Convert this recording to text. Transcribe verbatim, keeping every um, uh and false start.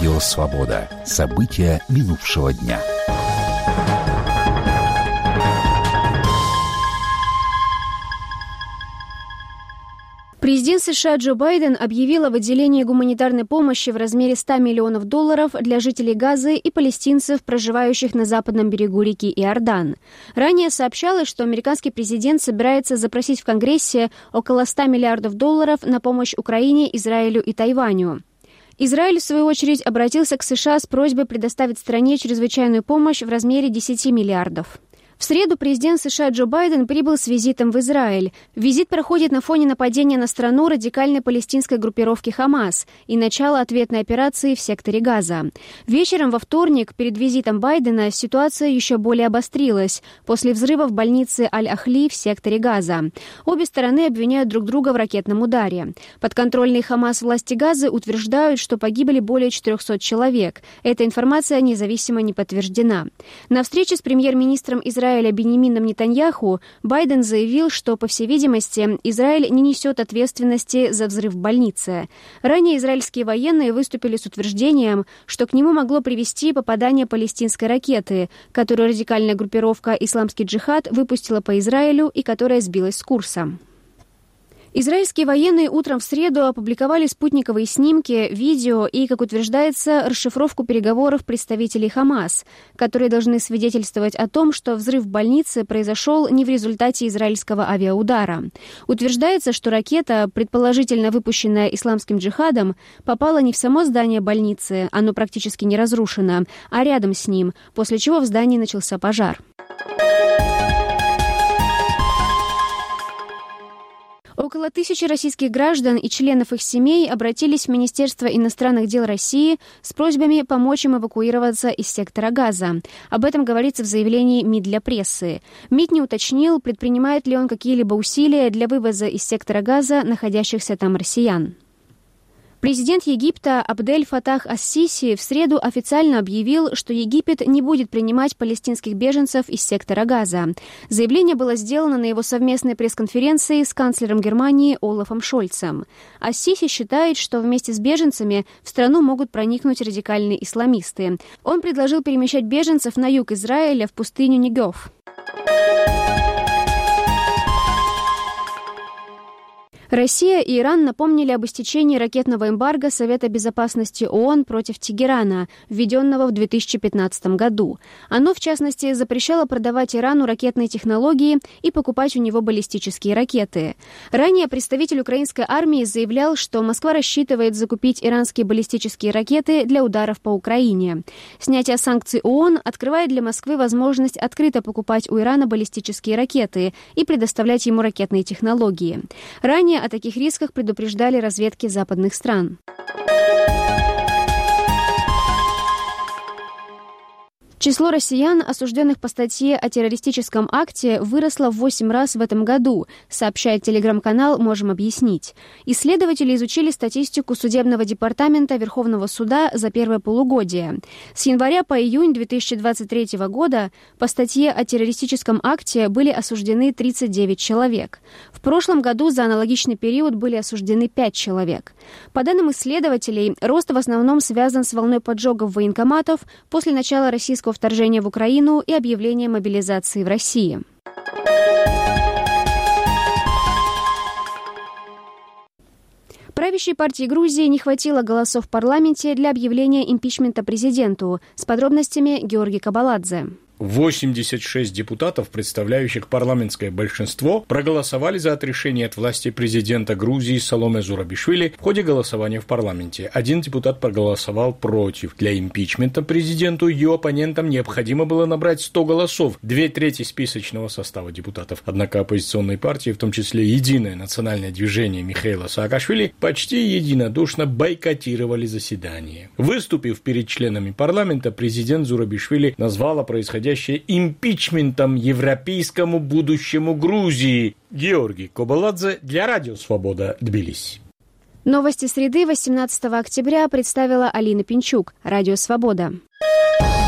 Радио «Свобода». События минувшего дня. Президент США Джо Байден объявил о выделении гуманитарной помощи в размере ста миллионов долларов для жителей Газы и палестинцев, проживающих на западном берегу реки Иордан. Ранее сообщалось, что американский президент собирается запросить в Конгрессе около ста миллиардов долларов на помощь Украине, Израилю и Тайваню. Израиль, в свою очередь, обратился к США с просьбой предоставить стране чрезвычайную помощь в размере десяти миллиардов. В среду президент США Джо Байден прибыл с визитом в Израиль. Визит проходит на фоне нападения на страну радикальной палестинской группировки «Хамас» и начала ответной операции в секторе Газа. Вечером во вторник, перед визитом Байдена, ситуация еще более обострилась после взрыва в больнице Аль-Ахли в секторе Газа. Обе стороны обвиняют друг друга в ракетном ударе. Подконтрольные «Хамас» власти Газы утверждают, что погибли более четырехсот человек. Эта информация независимо не подтверждена. На встрече с премьер-министром Израиля Биньямином Нетаньяху Байден заявил, что, по всей видимости, Израиль не несет ответственности за взрыв в больнице. Ранее израильские военные выступили с утверждением, что к нему могло привести попадание палестинской ракеты, которую радикальная группировка «Исламский джихад» выпустила по Израилю и которая сбилась с курса. Израильские военные утром в среду опубликовали спутниковые снимки, видео и, как утверждается, расшифровку переговоров представителей «Хамас», которые должны свидетельствовать о том, что взрыв в больнице произошел не в результате израильского авиаудара. Утверждается, что ракета, предположительно выпущенная исламским джихадом, попала не в само здание больницы, оно практически не разрушено, а рядом с ним, после чего в здании начался пожар. Около тысячи российских граждан и членов их семей обратились в Министерство иностранных дел России с просьбами помочь им эвакуироваться из сектора Газа. Об этом говорится в заявлении МИД для прессы. МИД не уточнил, предпринимает ли он какие-либо усилия для вывоза из сектора Газа находящихся там россиян. Президент Египта Абдель Фатах ас-Сиси в среду официально объявил, что Египет не будет принимать палестинских беженцев из сектора Газа. Заявление было сделано на его совместной пресс-конференции с канцлером Германии Олафом Шольцем. ас-Сиси считает, что вместе с беженцами в страну могут проникнуть радикальные исламисты. Он предложил перемещать беженцев на юг Израиля в пустыню Негев. Россия и Иран напомнили об истечении ракетного эмбарго Совета безопасности ООН против Тегерана, введенного в две тысячи пятнадцатом году. Оно, в частности, запрещало продавать Ирану ракетные технологии и покупать у него баллистические ракеты. Ранее представитель украинской армии заявлял, что Москва рассчитывает закупить иранские баллистические ракеты для ударов по Украине. Снятие санкций ООН открывает для Москвы возможность открыто покупать у Ирана баллистические ракеты и предоставлять ему ракетные технологии. Ранее о таких рисках предупреждали разведки западных стран. Число россиян, осужденных по статье о террористическом акте, выросло в восемь раз в этом году, сообщает телеграм-канал «Можем объяснить». Исследователи изучили статистику Судебного департамента Верховного суда за первое полугодие. С января по июнь две тысячи двадцать третьего года по статье о террористическом акте были осуждены тридцать девять человек. В прошлом году за аналогичный период были осуждены пять человек. По данным исследователей, рост в основном связан с волной поджогов военкоматов после начала российского вторжения в Украину и объявления мобилизации в России. Правящей партии Грузии не хватило голосов в парламенте для объявления импичмента президенту. С подробностями Георгий Кабаладзе. восемьдесят шесть депутатов, представляющих парламентское большинство, проголосовали за отрешение от власти президента Грузии Саломе Зурабишвили в ходе голосования в парламенте. Один депутат проголосовал против. Для импичмента президенту и ее оппонентам необходимо было набрать сто голосов, две трети списочного состава депутатов. Однако оппозиционные партии, в том числе Единое национальное движение Михаила Саакашвили, почти единодушно бойкотировали заседание. Выступив перед членами парламента, президент Зурабишвили назвал происходящее импичментом европейскому будущему Грузии. Георгий Кобаладзе для Радио Свобода, Тбилиси. Новости среды восемнадцатого октября представила Алина Пинчук. Радио Свобода.